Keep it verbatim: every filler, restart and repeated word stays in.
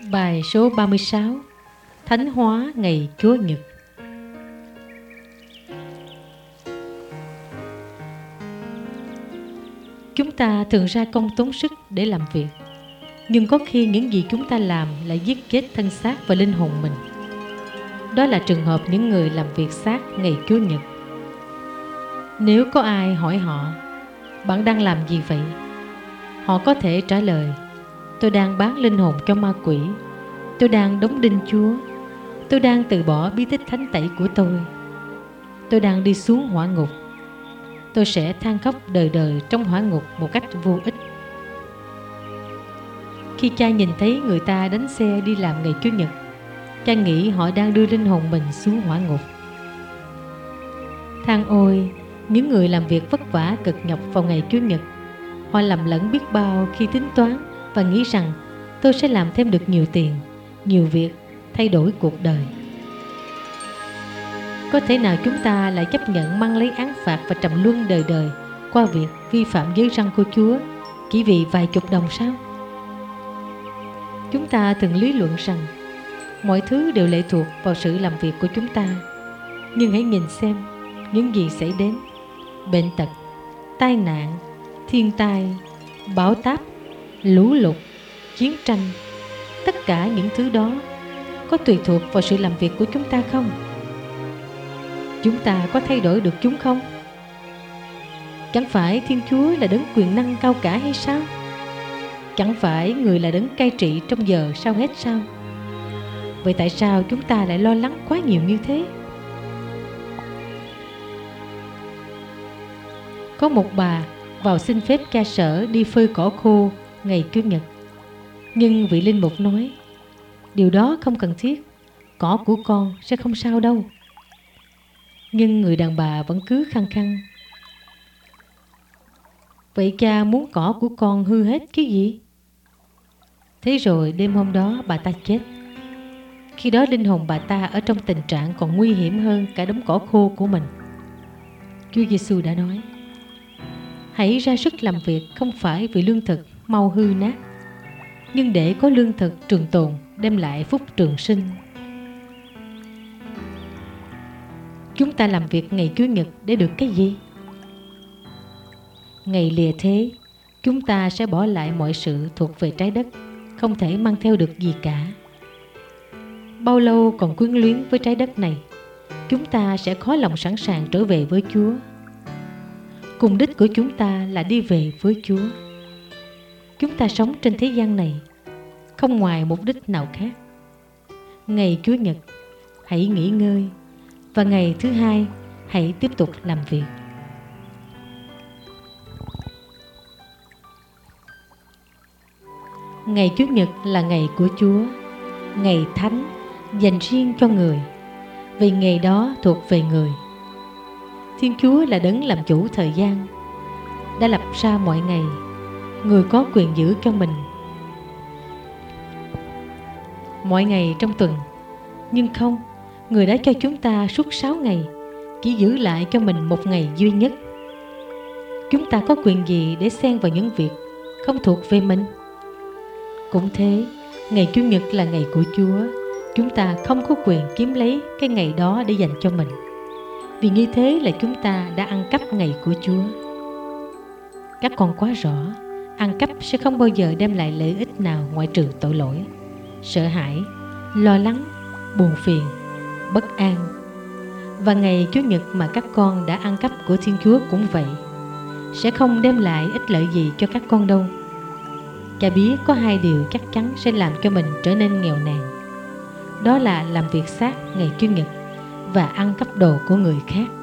Bài số ba mươi sáu. Thánh hóa ngày Chúa Nhật. Chúng ta thường ra công tốn sức để làm việc, nhưng có khi những gì chúng ta làm lại giết chết thân xác và linh hồn mình. Đó là trường hợp những người làm việc xác ngày Chúa Nhật. Nếu có ai hỏi họ, bạn đang làm gì vậy? Họ có thể trả lời, tôi đang bán linh hồn cho ma quỷ, tôi đang đóng đinh Chúa, tôi đang từ bỏ bí tích thánh tẩy của tôi, tôi đang đi xuống hỏa ngục, tôi sẽ than khóc đời đời trong hỏa ngục một cách vô ích. Khi cha nhìn thấy người ta đánh xe đi làm ngày Chủ nhật, cha nghĩ họ đang đưa linh hồn mình xuống hỏa ngục. Than ôi, những người làm việc vất vả cực nhọc vào ngày Chủ nhật, họ lầm lẫn biết bao khi tính toán và nghĩ rằng tôi sẽ làm thêm được nhiều tiền, nhiều việc, thay đổi cuộc đời. Có thể nào chúng ta lại chấp nhận mang lấy án phạt và trầm luân đời đời qua việc vi phạm giới răn của Chúa chỉ vì vài chục đồng sao? Chúng ta thường lý luận rằng mọi thứ đều lệ thuộc vào sự làm việc của chúng ta. Nhưng hãy nhìn xem những gì xảy đến: bệnh tật, tai nạn, thiên tai, bão táp, lũ lụt, chiến tranh. Tất cả những thứ đó có tùy thuộc vào sự làm việc của chúng ta không? Chúng ta có thay đổi được chúng không? Chẳng phải Thiên Chúa là đấng quyền năng cao cả hay sao? Chẳng phải Người là đấng cai trị trong giờ sao hết sao? Vậy tại sao chúng ta lại lo lắng quá nhiều như thế? Có một bà vào xin phép cha sở đi phơi cỏ khô ngày Chủ nhật. Nhưng vị linh mục nói, điều đó không cần thiết, cỏ của con sẽ không sao đâu. Nhưng người đàn bà vẫn cứ khăng khăng. Vậy cha muốn cỏ của con hư hết chứ gì? Thế rồi đêm hôm đó bà ta chết. Khi đó linh hồn bà ta ở trong tình trạng còn nguy hiểm hơn cả đống cỏ khô của mình. Chúa Giêsu đã nói, hãy ra sức làm việc không phải vì lương thực mau hư nát, nhưng để có lương thực trường tồn đem lại phúc trường sinh. Chúng ta làm việc ngày Chủ nhật để được cái gì? Ngày lìa thế, chúng ta sẽ bỏ lại mọi sự thuộc về trái đất, không thể mang theo được gì cả. Bao lâu còn quyến luyến với trái đất này, chúng ta sẽ khó lòng sẵn sàng trở về với Chúa. Cùng đích của chúng ta là đi về với Chúa. Chúng ta sống trên thế gian này không ngoài mục đích nào khác. Ngày Chủ nhật, hãy nghỉ ngơi, và ngày thứ hai, hãy tiếp tục làm việc. Ngày Chủ nhật là ngày của Chúa, ngày thánh, dành riêng cho người, vì ngày đó thuộc về người. Thiên Chúa là đấng làm chủ thời gian, đã lập ra mọi ngày, người có quyền giữ cho mình mọi ngày trong tuần. Nhưng không, người đã cho chúng ta suốt sáu ngày, chỉ giữ lại cho mình một ngày duy nhất. Chúng ta có quyền gì để xen vào những việc không thuộc về mình? Cũng thế, ngày Chủ nhật là ngày của Chúa. Chúng ta không có quyền kiếm lấy cái ngày đó để dành cho mình, vì như thế là chúng ta đã ăn cắp ngày của Chúa. Các con quá rõ, ăn cắp sẽ không bao giờ đem lại lợi ích nào ngoại trừ tội lỗi, sợ hãi, lo lắng, buồn phiền, bất an. Và ngày Chủ nhật mà các con đã ăn cắp của Thiên Chúa cũng vậy, sẽ không đem lại ích lợi gì cho các con đâu. Cha biết có hai điều chắc chắn sẽ làm cho mình trở nên nghèo nàn. Đó là làm việc xác ngày Chủ nhật và ăn cắp đồ của người khác.